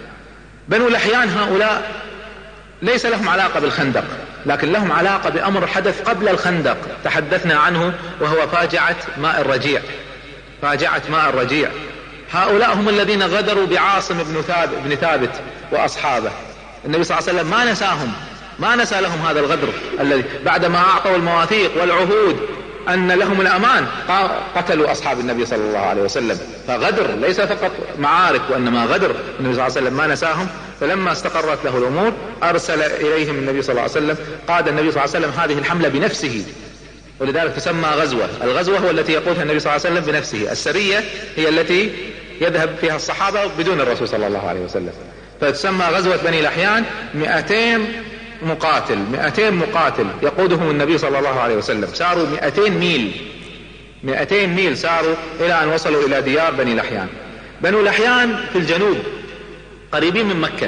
بنو لحيان هؤلاء ليس لهم علاقة بالخندق، لكن لهم علاقة بأمر حدث قبل الخندق تحدثنا عنه، وهو فاجعة ماء الرجيع. فاجعة ماء الرجيع، هؤلاء هم الذين غدروا بعاصم بن ثابت, بن ثابت وأصحابه. النبي صلى الله عليه وسلم ما نساهم، ما نسى لهم هذا الغدر الذي بعدما أعطوا المواثيق والعهود أن لهم الأمان قتلوا أصحاب النبي صلى الله عليه وسلم. فغدر ليس فقط معارك وإنما غدر. النبي صلى الله عليه وسلم ما نساهم، فلما استقرت له الأمور أرسل إليهم النبي صلى الله عليه وسلم. قاد النبي صلى الله عليه وسلم هذه الحملة بنفسه، ولذلك تسمى غزوة. الغزوة هو التي يقودها النبي صلى الله عليه وسلم بنفسه، السرية هي التي يذهب فيها الصحابة بدون الرسول صلى الله عليه وسلم. فتسمى غزوة بني لحيان. مئتين مقاتل مئتين مقاتل يقودهم النبي صلى الله عليه وسلم، ساروا مئتين ميل مئتين ميل ساروا إلى أن وصلوا إلى ديار بني لحيان. بنو لحيان في الجنوب قريبين من مكة.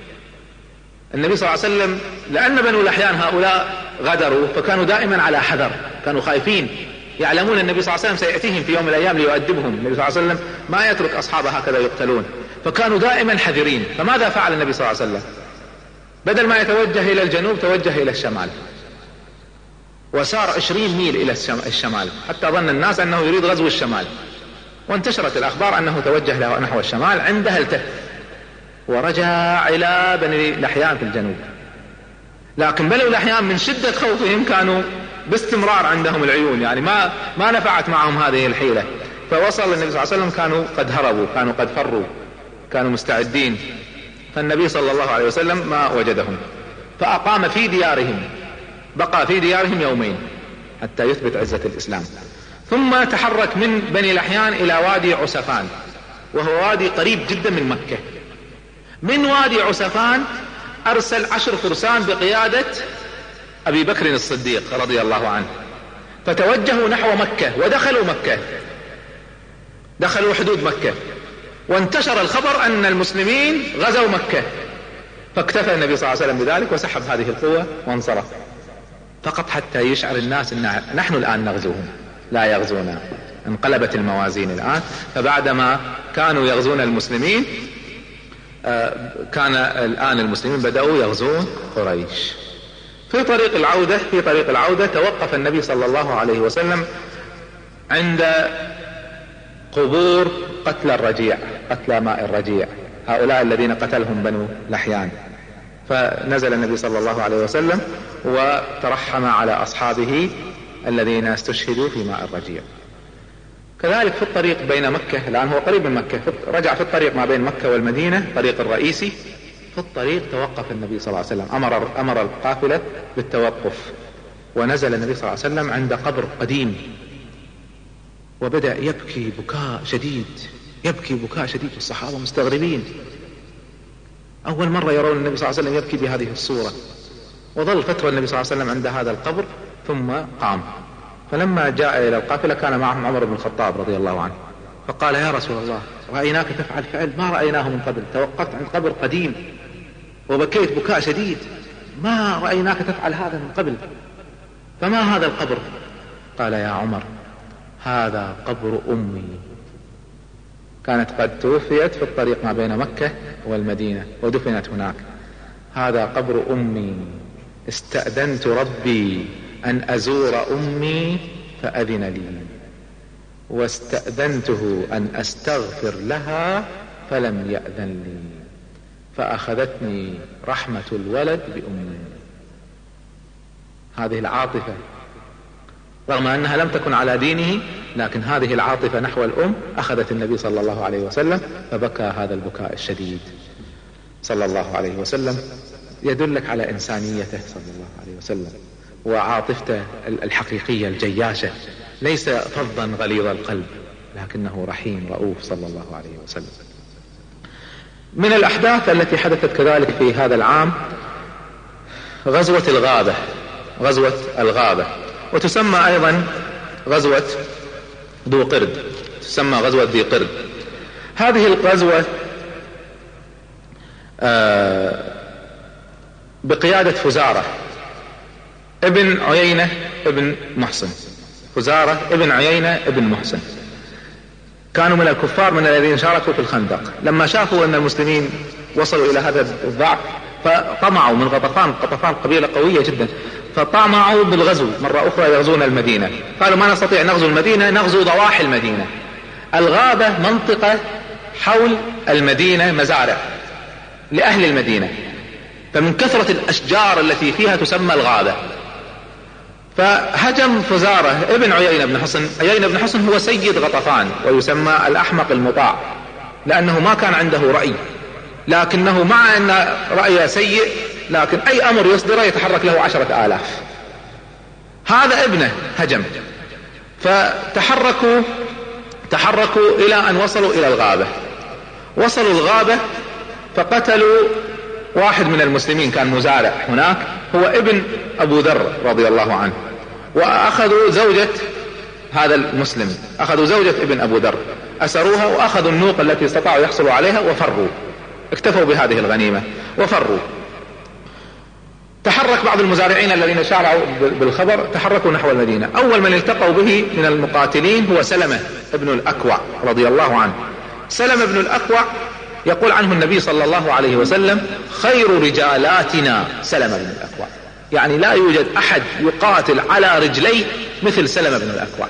النبي صلى الله عليه وسلم لأن بنو لحيان هؤلاء غدروا، فكانوا دائما على حذر، كانوا خايفين، يعلمون النبي صلى الله عليه وسلم سيأتيهم في يوم من الأيام ليؤدبهم. النبي صلى الله عليه وسلم ما يترك أصحابه هكذا يقتلون، فكانوا دائما حذرين. فماذا فعل النبي صلى الله عليه وسلم؟ بدل ما يتوجه إلى الجنوب توجه إلى الشمال، وسار عشرين ميل إلى الشمال، حتى ظن الناس أنه يريد غزو الشمال، وانتشرت الأخبار أنه توجه نحو الشمال. عندها التف ورجع إلى بني لحيان في الجنوب. لكن بني لحيان من شدة خوفهم كانوا باستمرار عندهم العيون، يعني ما ما نفعت معهم هذه الحيلة. فوصل النبي صلى الله عليه وسلم كانوا قد هربوا، كانوا قد فروا، كانوا مستعدين. فالنبي صلى الله عليه وسلم ما وجدهم، فأقام في ديارهم، بقى في ديارهم يومين حتى يثبت عزة الإسلام. ثم تحرك من بني لحيان إلى وادي عسفان، وهو وادي قريب جدا من مكة. من وادي عسفان أرسل عشر فرسان بقيادة أبي بكر الصديق رضي الله عنه، فتوجهوا نحو مكة ودخلوا مكة، دخلوا حدود مكة، وانتشر الخبر أن المسلمين غزوا مكة، فاكتفى النبي صلى الله عليه وسلم بذلك وسحب هذه القوة وانصرف، فقط حتى يشعر الناس أن نحن الآن نغزوهم لا يغزونا. انقلبت الموازين الآن، فبعدما كانوا يغزون المسلمين كان الآن المسلمين بدأوا يغزون قريش. في طريق العودة في طريق العودة توقف النبي صلى الله عليه وسلم عند قبور قتل الرجيع، قتل ماء الرجيع، هؤلاء الذين قتلهم بنو لحيان. فنزل النبي صلى الله عليه وسلم وترحم على أصحابه الذين استشهدوا في ماء الرجيع. كذلك في الطريق بين مكة، الآن هو قريب من مكة، رجع في الطريق ما بين مكة والمدينة، طريق الرئيسي. في الطريق توقف النبي صلى الله عليه وسلم، أمر, أمر القافلة بالتوقف، ونزل النبي صلى الله عليه وسلم عند قبر قديم، وبدأ يبكي بكاء شديد، يبكي بكاء شديد، الصحابة مستغربين، أول مرة يرون النبي صلى الله عليه وسلم يبكي بهذه الصورة. وظل فترة النبي صلى الله عليه وسلم عند هذا القبر ثم قام. فلما جاء إلى القافلة كان معهم عمر بن الخطاب رضي الله عنه، فقال يا رسول الله رأيناك تفعل فعل ما رأيناه من قبل، توقفت عند قبر قديم وبكيت بكاء شديد، ما رأيناك تفعل هذا من قبل، فما هذا القبر؟ قال يا عمر هذا قبر أمي، كانت قد توفيت في الطريق ما بين مكة والمدينة ودفنت هناك، هذا قبر أمي، استأذنت ربي أن أزور أمي فأذن لي، واستأذنته أن أستغفر لها فلم يأذن لي، فأخذتني رحمة الولد بأمي. هذه العاطفة رغم أنها لم تكن على دينه، لكن هذه العاطفة نحو الأم أخذت النبي صلى الله عليه وسلم فبكى هذا البكاء الشديد صلى الله عليه وسلم، يدلك على إنسانيته صلى الله عليه وسلم وعاطفته الحقيقية الجياشة، ليس فظا غليظ القلب لكنه رحيم رؤوف صلى الله عليه وسلم. من الأحداث التي حدثت كذلك في هذا العام غزوة الغابة، غزوة الغابة وتسمى أيضا غزوة ذو قرد، تسمى غزوة ذي قرد. هذه الغزوة بقيادة فزارة ابن عيينة ابن محصن، فزارة ابن عيينة ابن محصن كانوا من الكفار من الذين شاركوا في الخندق. لما شافوا أن المسلمين وصلوا إلى هذا الضعف فطمعوا من غطفان، غطفان قبيلة قوية جدا، فطمعوا بالغزو مرة أخرى يغزون المدينة. قالوا ما نستطيع نغزو المدينة، نغزو ضواحي المدينة. الغابة منطقة حول المدينة مزارع لأهل المدينة، فمن كثرة الأشجار التي فيها تسمى الغابة. فهجم فزارة ابن عيينة بن حصن. عيينة بن حصن هو سيد غطفان ويسمى الأحمق المطاع، لأنه ما كان عنده رأي، لكنه مع أن رأيه سيء لكن أي أمر يصدره يتحرك له عشرة آلاف. هذا ابنه هجم، فتحركوا تحركوا إلى أن وصلوا إلى الغابة. وصلوا الغابة فقتلوا واحد من المسلمين كان مزارع هناك، هو ابن أبو ذر رضي الله عنه، وأخذوا زوجة هذا المسلم، أخذوا زوجة ابن أبو ذر أسروها، وأخذوا النوق التي استطاعوا يحصلوا عليها وفروا، اكتفوا بهذه الغنيمة وفروا. تحرك بعض المزارعين الذين شارعوا بالخبر، تحركوا نحو المدينة. أول من التقوا به من المقاتلين هو سلمة ابن الأكوع رضي الله عنه. سلمة ابن الأكوع يقول عنه النبي صلى الله عليه وسلم خير رجالاتنا سلمة بن الأكوع، يعني لا يوجد أحد يقاتل على رجليه مثل سلمة بن الأكوع.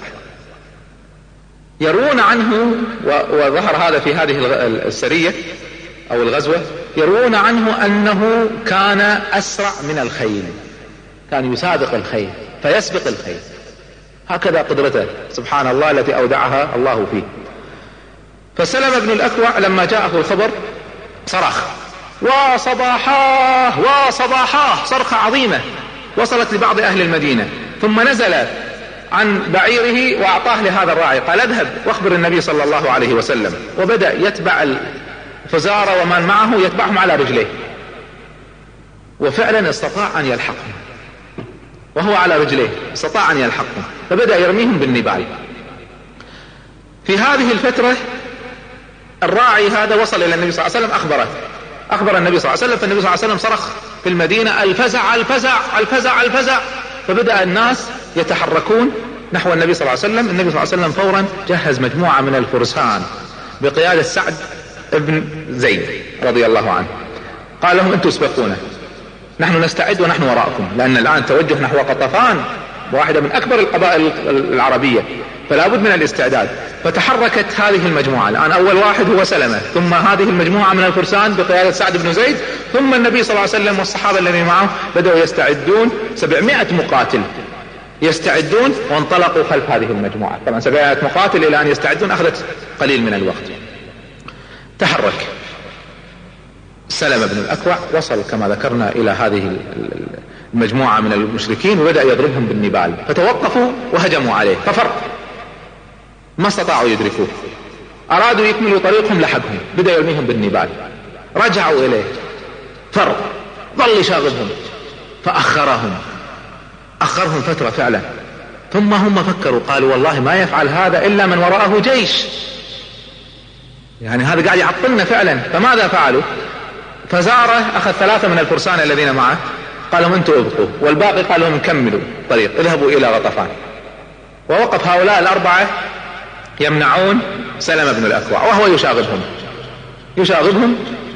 يروون عنه، وظهر هذا في هذه السرية أو الغزوة، يروون عنه أنه كان أسرع من الخيل، كان يسابق الخيل فيسبق الخيل، هكذا قدرته سبحان الله التي أودعها الله فيه. فسلم بن الأكوع لما جاءه الخبر صرخ وصباحاه وصباحاه، صرخة عظيمة وصلت لبعض أهل المدينة، ثم نزل عن بعيره وأعطاه لهذا الراعي، قال اذهب واخبر النبي صلى الله عليه وسلم. وبدأ يتبع الفزارة ومن معه يتبعهم على رجليه، وفعلا استطاع أن يلحقهم وهو على رجليه، استطاع أن يلحقهم، فبدأ يرميهم بالنبال. في هذه الفترة الراعي هذا وصل إلى النبي صلى الله عليه وسلم، أخبره أخبر النبي صلى الله عليه وسلم، فالنبي صلى الله عليه وسلم صرخ في المدينة الفزع الفزع الفزع الفزع، فبدأ الناس يتحركون نحو النبي صلى الله عليه وسلم. النبي صلى الله عليه وسلم فورا جهز مجموعة من الفرسان بقيادة سعد ابن زيد رضي الله عنه، قال لهم انتم اسبقونا، نحن نستعد ونحن وراءكم، لأن الآن توجه نحو قطفان واحدة من أكبر القبائل العربية، فلا بد من الاستعداد. فتحركت هذه المجموعة، الآن أول واحد هو سلمة، ثم هذه المجموعة من الفرسان بقيادة سعد بن زيد، ثم النبي صلى الله عليه وسلم والصحابة الذين معه بدأوا يستعدون، سبعمائة مقاتل يستعدون، وانطلقوا خلف هذه المجموعة. طبعا سبعمائة مقاتل إلى أن يستعدون أخذت قليل من الوقت. تحرك سلمة بن الأكوع، وصل كما ذكرنا إلى هذه المجموعة من المشركين وبدأ يضربهم بالنبال، فتوقفوا وهجموا عليه ففر، ما استطاعوا يدركوه، أرادوا يكملوا طريقهم لحقهم، بدأ يرميهم بالنبال، رجعوا إليه فر، ظل يشاغبهم فأخرهم أخرهم فترة فعلا، ثم هم فكروا قالوا والله ما يفعل هذا إلا من وراءه جيش، يعني هذا قاعد يعطلنا فعلا. فماذا فعلوا؟ فزاره أخذ ثلاثة من الفرسان الذين معه، قال لهم انتم ابقوا، والباقي قال لهم كملوا طريق، اذهبوا إلى غطفان. ووقف هؤلاء الأربعة يمنعون سلمة بن الأكوع وهو يشاغبهم يشاغبهم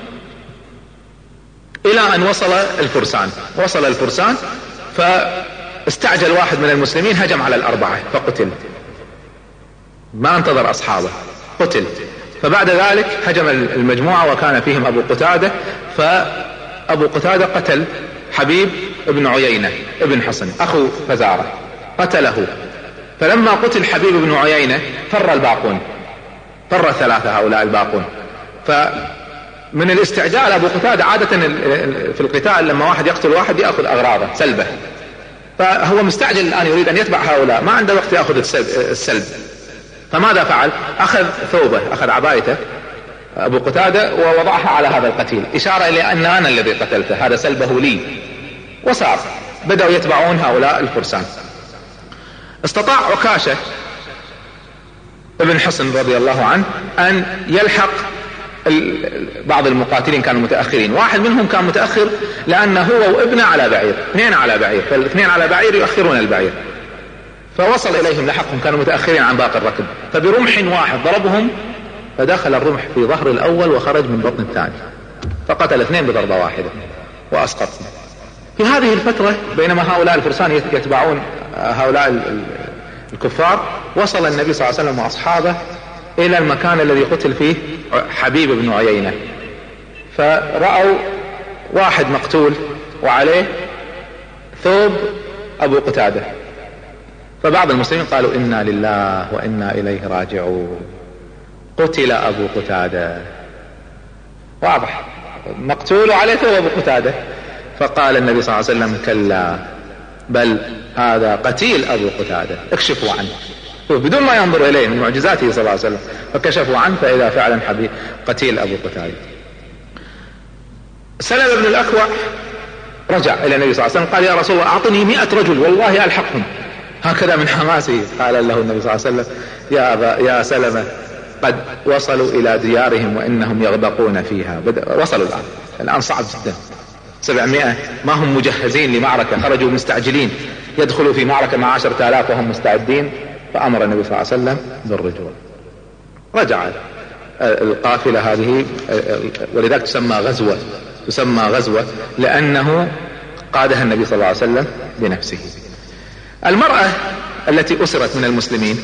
إلى أن وصل الفرسان. وصل الفرسان فاستعجل واحد من المسلمين هجم على الأربعة فقتل، ما انتظر أصحابه، قتل. فبعد ذلك هجم المجموعة وكان فيهم أبو قتادة، فأبو قتادة قتل حبيب بن عيينة ابن حصن أخو فزارة، قتله. فلما قتل حبيب بن عيينة فر الباقون، فر الثلاثة هؤلاء الباقون. فمن الاستعجال أبو قتادة عادة في القتال لما واحد يقتل واحد يأخذ أغراضه سلبه، فهو مستعجل الآن يريد أن يتبع هؤلاء، ما عنده وقت يأخذ السلب. فماذا فعل؟ أخذ ثوبه، أخذ عبايته أبو قتادة ووضعها على هذا القتيل، إشارة إلى أن أنا الذي قتلته، هذا سلبه لي. وصار بدأوا يتبعون هؤلاء الفرسان. استطاع عكاشة ابن حصن رضي الله عنه أن يلحق بعض المقاتلين كانوا متأخرين. واحد منهم كان متأخر لأنه هو وابنه على بعير، اثنين على بعير، فالاثنين على بعير يؤخرون البعير. فوصل إليهم لحقهم، كانوا متأخرين عن باقي الركب، فبرمح واحد ضربهم، فدخل الرمح في ظهر الأول وخرج من بطن الثاني، فقتل اثنين بضربة واحدة وأسقطهم. في هذه الفترة بينما هؤلاء الفرسان يتبعون هؤلاء الكفار، وصل النبي صلى الله عليه وسلم وأصحابه إلى المكان الذي قتل فيه حبيب بن عيينة، فرأوا واحد مقتول وعليه ثوب أبو قتادة. فبعض المسلمين قالوا إنا لله وإنا إليه راجعون، قتل أبو قتادة، واضح مقتول وعليه ثوب أبو قتادة. فقال النبي صلى الله عليه وسلم كلا بل هذا قتيل أبو قتادة، اكشفوا عنه، بدون ما ينظر إليه من معجزاته صلى الله عليه وسلم. فكشفوا عنه فإذا فعلا حبيب قتيل أبو قتادة. سلمة بن الأكوع رجع إلى النبي صلى الله عليه وسلم قال يا رسول الله أعطني مئة رجل والله ألحقهم، هكذا من حماسه. قال له النبي صلى الله عليه وسلم يا, أبا يا سلمة قد وصلوا إلى ديارهم وإنهم يغبقون فيها. وصلوا الآن، الآن صعب جدا، سبعمائة ما هم مجهزين لمعركة، خرجوا مستعجلين يدخلوا في معركة مع عشرة آلاف وهم مستعدين. فأمر النبي صلى الله عليه وسلم بالرجوع. رجع القافلة هذه، ولذلك تسمى غزوة، تسمى غزوة لأنه قادها النبي صلى الله عليه وسلم بنفسه. المرأة التي أسرت من المسلمين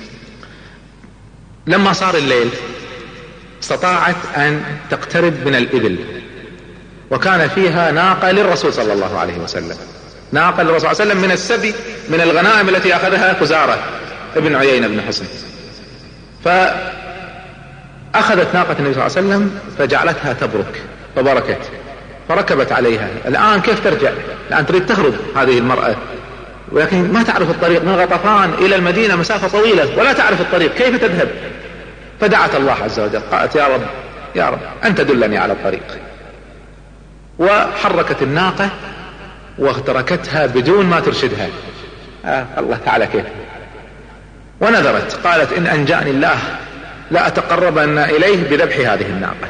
لما صار الليل استطاعت أن تقترب من الإبل، وكان فيها ناقة للرسول صلى الله عليه وسلم، ناقة للرسول صلى الله عليه وسلم من السبي من الغنائم التي أخذها فزارة ابن عيينة بن حصن. فأخذت ناقة النبي صلى الله عليه وسلم فجعلتها تبرك فبركت، فركبت عليها. الآن كيف ترجع؟ الآن تريد تهرب هذه المرأة، ولكن ما تعرف الطريق من غطفان إلى المدينة مسافة طويلة ولا تعرف الطريق، كيف تذهب؟ فدعت الله عز وجل، قالت يا رب يا رب أنت دلني على الطريق. وحركت الناقة وتركتها بدون ما ترشدها. آه الله تعالى كيف. ونذرت قالت إن أنجاني الله لا أتقربن إليه بذبح هذه الناقة.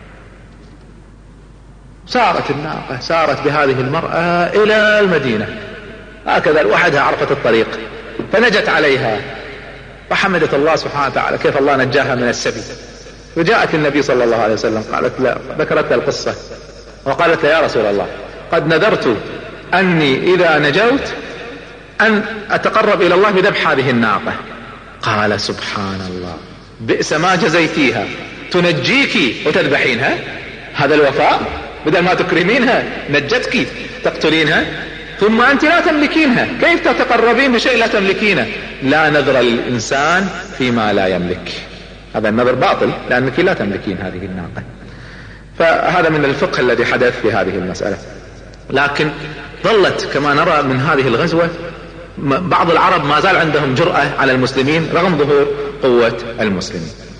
سارت الناقة، سارت بهذه المرأة إلى المدينة، هكذا وحدها عرفت الطريق فنجت عليها، فحمدت الله سبحانه وتعالى كيف الله نجاها من السبي. وجاءت النبي صلى الله عليه وسلم قالت لا، ذكرت له القصة وقالت له يا رسول الله قد نذرت أني إذا نجوت أن أتقرب إلى الله بذبح هذه الناقة. قال سبحان الله بئس ما جزيتيها، تنجيك وتذبحينها، هذا الوفاء، بدل ما تكرمينها نجتك تقتلينها، ثم أنت لا تملكينها، كيف تتقربين بشيء لا تملكينه؟ لا نذر للإنسان فيما لا يملك، هذا النذر باطل لأنك لا تملكين هذه الناقة. فهذا من الفقه الذي حدث في هذه المسألة. لكن ظلت كما نرى من هذه الغزوة بعض العرب ما زال عندهم جرأة على المسلمين رغم ظهور قوة المسلمين.